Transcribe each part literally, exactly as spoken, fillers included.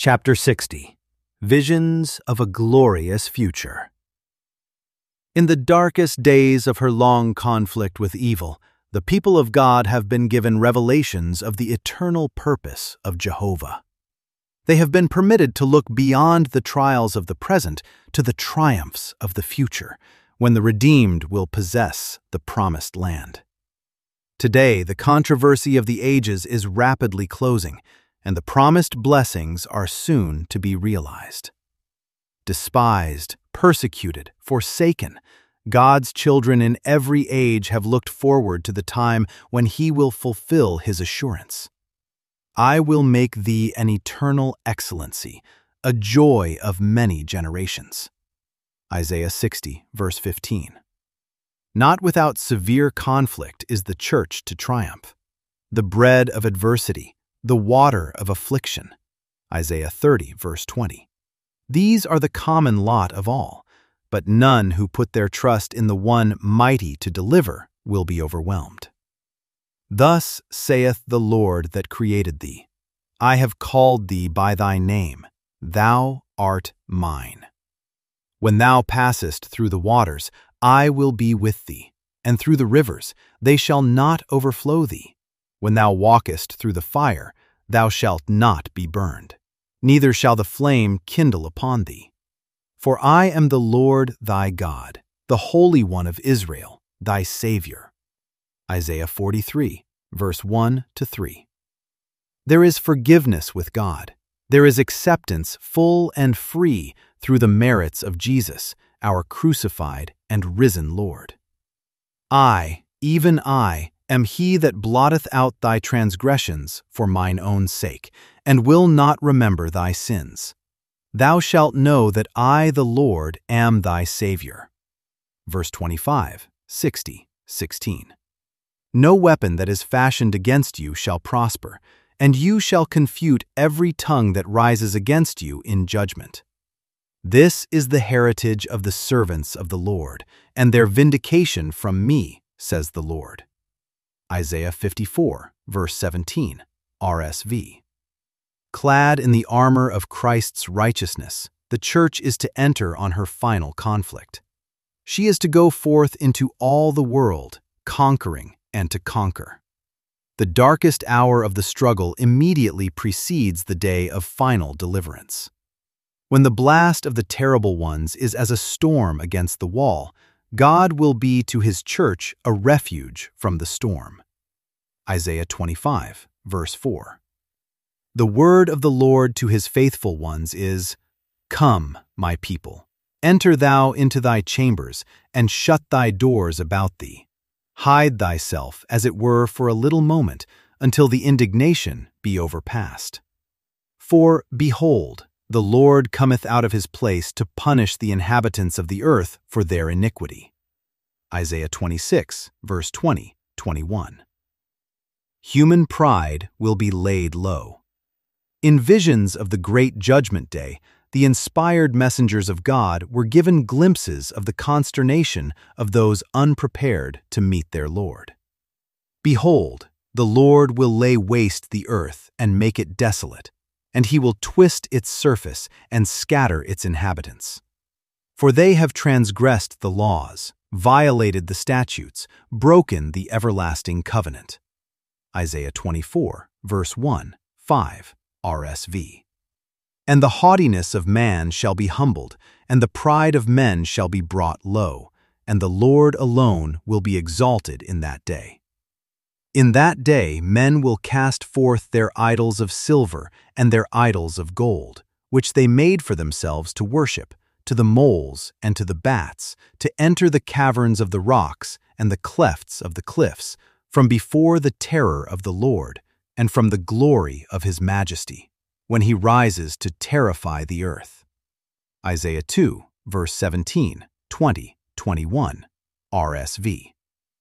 Chapter sixty. Visions of a Glorious Future. In the darkest days of her long conflict with evil, the people of God have been given revelations of the eternal purpose of Jehovah. They have been permitted to look beyond the trials of the present to the triumphs of the future, when the redeemed will possess the promised land. Today, the controversy of the ages is rapidly closing, and the promised blessings are soon to be realized. Despised, persecuted, forsaken, God's children in every age have looked forward to the time when He will fulfill His assurance. I will make thee an eternal excellency, a joy of many generations. Isaiah sixty, verse fifteen. Not without severe conflict is the church to triumph. The bread of adversity, the water of affliction. Isaiah thirty, verse twenty. These are the common lot of all, but none who put their trust in the one mighty to deliver will be overwhelmed. Thus saith the Lord that created thee, I have called thee by thy name, thou art mine. When thou passest through the waters, I will be with thee, and through the rivers, they shall not overflow thee. When thou walkest through the fire, thou shalt not be burned, neither shall the flame kindle upon thee. For I am the Lord thy God, the Holy One of Israel, thy Savior. Isaiah forty-three, verse one to three. There is forgiveness with God. There is acceptance full and free through the merits of Jesus, our crucified and risen Lord. I, even I, am he that blotteth out thy transgressions for mine own sake, and will not remember thy sins. Thou shalt know that I, the Lord, am thy Savior. Verse twenty-five, sixty, sixteen. No weapon that is fashioned against you shall prosper, and you shall confute every tongue that rises against you in judgment. This is the heritage of the servants of the Lord, and their vindication from me, says the Lord. Isaiah fifty-four, verse seventeen, R S V. Clad in the armor of Christ's righteousness, the church is to enter on her final conflict. She is to go forth into all the world, conquering and to conquer. The darkest hour of the struggle immediately precedes the day of final deliverance. When the blast of the terrible ones is as a storm against the wall, God will be to His church a refuge from the storm. Isaiah twenty-five, verse four. The word of the Lord to His faithful ones is, Come, my people, enter thou into thy chambers, and shut thy doors about thee. Hide thyself, as it were, for a little moment, until the indignation be overpast. For, behold, the Lord cometh out of His place to punish the inhabitants of the earth for their iniquity. Isaiah twenty-six, verse twenty, twenty-one. Human pride will be laid low. In visions of the great judgment day, the inspired messengers of God were given glimpses of the consternation of those unprepared to meet their Lord. Behold, the Lord will lay waste the earth and make it desolate, and He will twist its surface and scatter its inhabitants. For they have transgressed the laws, violated the statutes, broken the everlasting covenant. Isaiah twenty-four, verse one, five, R S V. And the haughtiness of man shall be humbled, and the pride of men shall be brought low, and the Lord alone will be exalted in that day. In that day men will cast forth their idols of silver and their idols of gold, which they made for themselves to worship, to the moles and to the bats, to enter the caverns of the rocks and the clefts of the cliffs, from before the terror of the Lord, and from the glory of His majesty, when He rises to terrify the earth. Isaiah two, verse seventeen, twenty, twenty-one, R S V.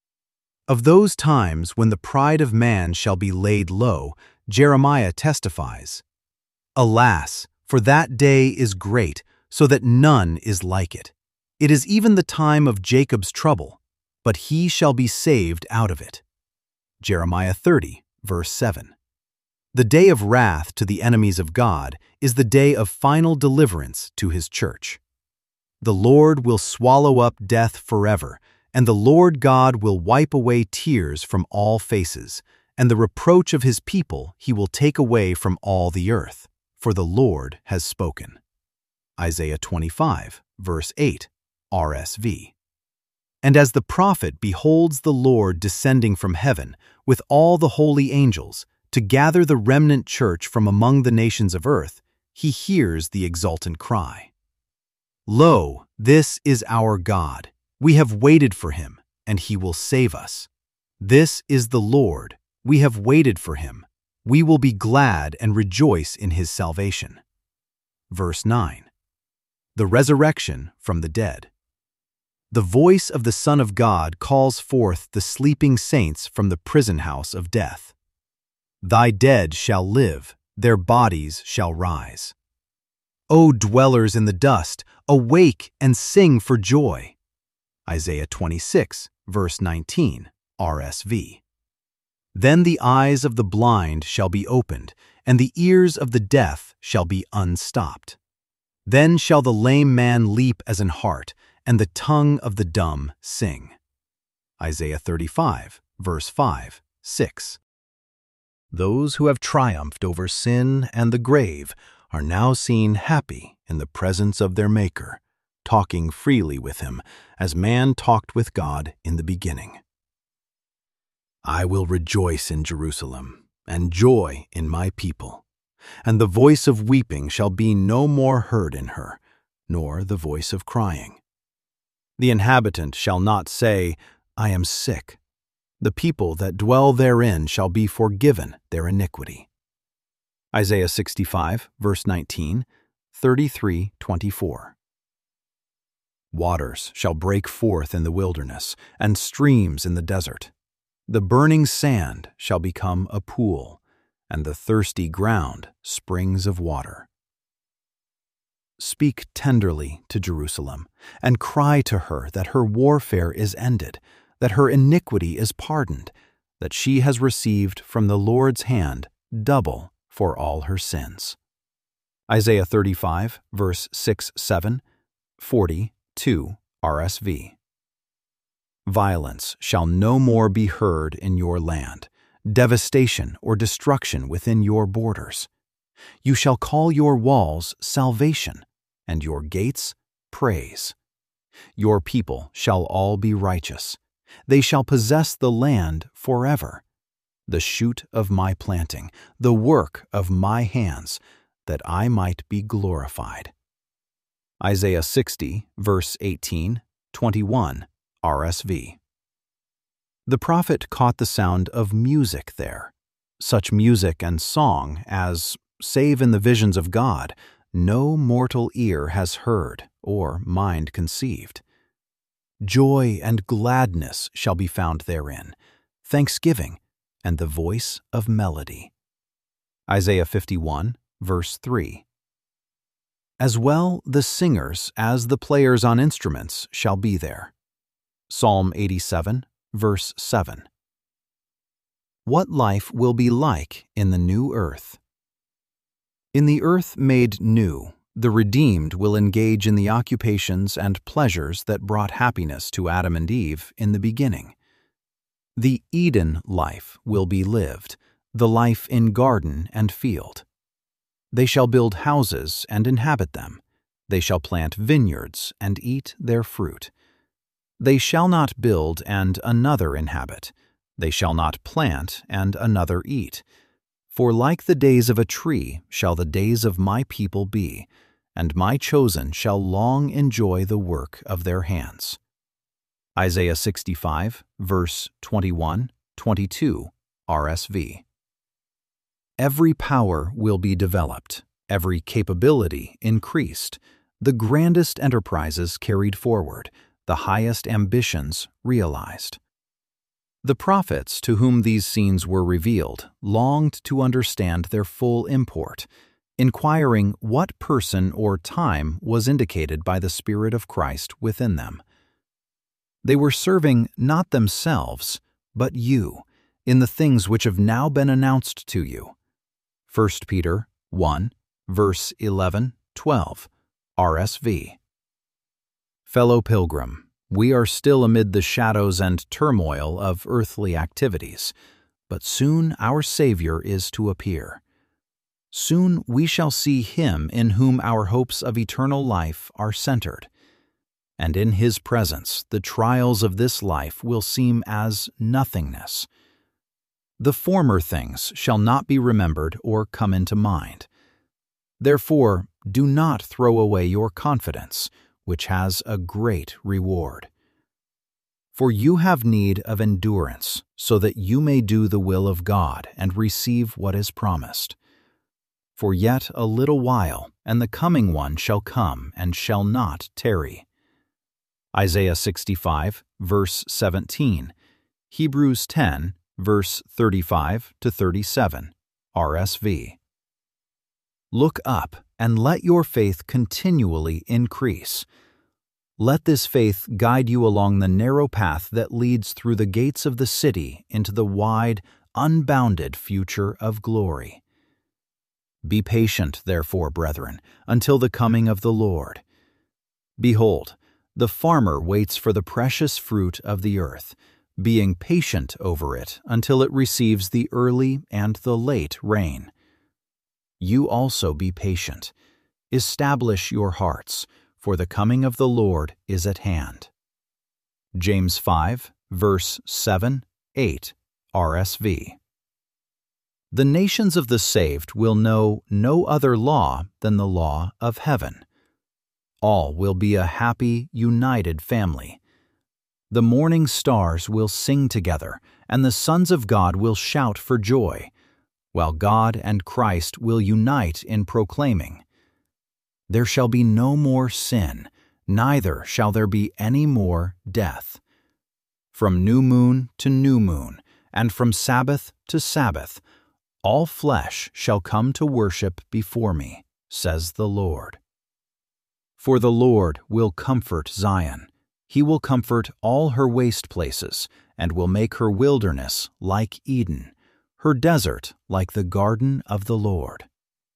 Of those times when the pride of man shall be laid low, Jeremiah testifies, Alas, for that day is great, so that none is like it. It is even the time of Jacob's trouble, but he shall be saved out of it. Jeremiah thirty, verse seven. The day of wrath to the enemies of God is the day of final deliverance to His church. The Lord will swallow up death forever, and the Lord God will wipe away tears from all faces, and the reproach of His people He will take away from all the earth, for the Lord has spoken. Isaiah twenty-five, verse eight, R S V. And as the prophet beholds the Lord descending from heaven with all the holy angels to gather the remnant church from among the nations of earth, he hears the exultant cry, "Lo, this is our God. We have waited for Him, and He will save us. This is the Lord. We have waited for Him. We will be glad and rejoice in His salvation." Verse nine. The resurrection from the dead. The voice of the Son of God calls forth the sleeping saints from the prison house of death. Thy dead shall live, their bodies shall rise. O dwellers in the dust, awake and sing for joy. Isaiah twenty-six, verse nineteen, R S V. Then the eyes of the blind shall be opened, and the ears of the deaf shall be unstopped. Then shall the lame man leap as an hart, and the tongue of the dumb sing. Isaiah thirty-five, verse five, six. Those who have triumphed over sin and the grave are now seen happy in the presence of their Maker, talking freely with Him as man talked with God in the beginning. I will rejoice in Jerusalem, and joy in my people, and the voice of weeping shall be no more heard in her, nor the voice of crying. The inhabitant shall not say, I am sick. The people that dwell therein shall be forgiven their iniquity. Isaiah sixty-five, verse nineteen, thirty-three, twenty-four. Waters shall break forth in the wilderness, and streams in the desert. The burning sand shall become a pool, and the thirsty ground springs of water. Speak tenderly to Jerusalem, and cry to her that her warfare is ended, that her iniquity is pardoned, that she has received from the Lord's hand double for all her sins. Isaiah thirty-five, verse six, seven, forty, two, R S V. Violence shall no more be heard in your land, devastation or destruction within your borders. You shall call your walls salvation, and your gates praise. Your people shall all be righteous. They shall possess the land forever, the shoot of my planting, the work of my hands, that I might be glorified. Isaiah sixty, verse eighteen, twenty-one, R S V. The prophet caught the sound of music there, such music and song as, save in the visions of God, no mortal ear has heard or mind conceived. Joy and gladness shall be found therein, thanksgiving, and the voice of melody. Isaiah fifty-one, verse three. As well the singers as the players on instruments shall be there. Psalm eighty-seven, verse seven. What life will be like in the new earth? In the earth made new, the redeemed will engage in the occupations and pleasures that brought happiness to Adam and Eve in the beginning. The Eden life will be lived, the life in garden and field. They shall build houses and inhabit them. They shall plant vineyards and eat their fruit. They shall not build and another inhabit. They shall not plant and another eat. For like the days of a tree shall the days of my people be, and my chosen shall long enjoy the work of their hands. Isaiah sixty-five, verse twenty-one, twenty-two, R S V. Every power will be developed, every capability increased, the grandest enterprises carried forward, the highest ambitions realized. The prophets to whom these scenes were revealed longed to understand their full import, inquiring what person or time was indicated by the Spirit of Christ within them. They were serving not themselves, but you, in the things which have now been announced to you. First Peter one, verse eleven, twelve, R S V. Fellow pilgrim, we are still amid the shadows and turmoil of earthly activities, but soon our Savior is to appear. Soon we shall see Him in whom our hopes of eternal life are centered, and in His presence the trials of this life will seem as nothingness. The former things shall not be remembered or come into mind. Therefore, do not throw away your confidence, which has a great reward. For you have need of endurance, so that you may do the will of God and receive what is promised. For yet a little while, and the coming one shall come and shall not tarry. Isaiah sixty-five, verse seventeen, Hebrews ten, verse thirty-five to thirty-seven, R S V. Look up and let your faith continually increase. Let this faith guide you along the narrow path that leads through the gates of the city into the wide, unbounded future of glory. Be patient, therefore, brethren, until the coming of the Lord. Behold, the farmer waits for the precious fruit of the earth, being patient over it until it receives the early and the late rain. You also be patient. Establish your hearts, for the coming of the Lord is at hand. James five, verse seven, eight, R S V. The nations of the saved will know no other law than the law of heaven. All will be a happy, united family. The morning stars will sing together, and the sons of God will shout for joy, while God and Christ will unite in proclaiming, "There shall be no more sin, neither shall there be any more death." From new moon to new moon, and from Sabbath to Sabbath, all flesh shall come to worship before me, says the Lord. For the Lord will comfort Zion. He will comfort all her waste places, and will make her wilderness like Eden, her desert like the garden of the Lord.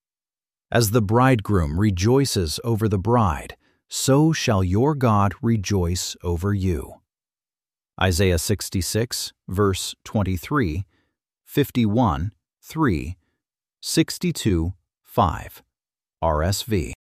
As the bridegroom rejoices over the bride, so shall your God rejoice over you. Isaiah sixty-six, verse twenty-three, fifty-one, three, sixty-two, five, R S V.